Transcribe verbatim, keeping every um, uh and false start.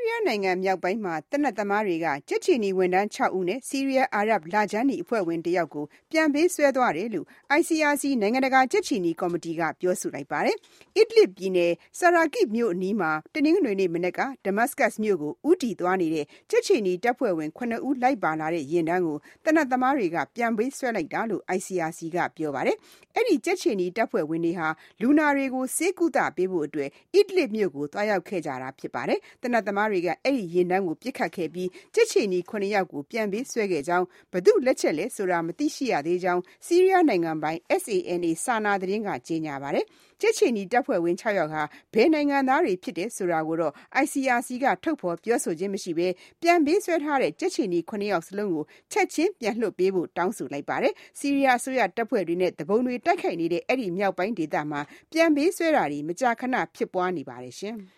းယားနိုင်ငံမြောက်ပိုင်းမှာသေနတ်သမားတွေကကြက်ချီနီဝန်ထမ်း၆ဦးနဲ့ဆီးရီးယားအာရပ်လခြမ်းနီအဖွဲ့ဝင်တယောက်ကိုပြန်ပေးဆွဲသွားတယ်လို့ I C R C နိုင်ငံတကာကြက်ချီနီကော်မတီကပြောဆိုလိုက်ပါတယ်။ Idlib ပြည်နယ် Sarakib မြို့အနီးမှာတနင်္ဂနွေနေ့မနက်က Damascus မြို့ကိုဦးတည်သွားနေတဲ့ကြက်ချီနီတပ်ဖွဲ့ဝင်၇ဦးလိုက်ပါလာတဲ့ယာဉ်တန်းကိုသေနတ်သမားတွေကပြန်ပေးဆွဲလိုက်တာလို့ I C R C ကပြောပါတယ်။အဲဒီကြက်ချီနီတပ်ဖွဲ့ဝင်တွေဟာလူနာတွေကိုဆေးကုသပေးဖို့အတွက် Idlib မြို့ကိုသွားရောက်ခဲ့ကြတာဖြစ်ပါတယ်။သေနတ်သမားတွေကအဲဒီယာဉ်တန်းကိုပစ်ခတ်ခဲ့ပြီးကြက်ချီနီ၇ယောက်ကိုပြန်ပေးဆွဲခဲ့ကြောင်းဘယ်သူ့လက်ချက်လဲဆိုတာမသိရှိရသေးကြောင်းဆီးရီးယားနိုင်ငံပိုင် S A N A စာနာသတင်းကကြေညာပါတယ်။ကြက်ချီနီတပ်ဖွဲ့ဝင်၆ယောက်ဟာဘယ်နိုင်ငံသားတွေဖြစ်တယ်ဆိုတာကိုတော့ I C R C ကထုတ်ဖော်ပြောဆိုခြင်းမရှိဘဲပြန်ပေးဆွဲထားတဲ့ကြက်ချီနီ၇ယောက်စလုံးကိုချက်ချင်းပြန်လွှတ်ပေးဖို့တောင်းဆိုလိုက်ပါတယ်။ဆီးရီးယားအစိုးရတပ်ဖွဲ့တွေနဲ့တပုံတွေတိုက်ခိုက်နေတဲ့အဲဒီမြောက်ပိုင်းဒေသမှာပြန်ပေးဆွဲတာတွေမကြာခဏဖြစ်ပွားနေပါတယ်ရှင်။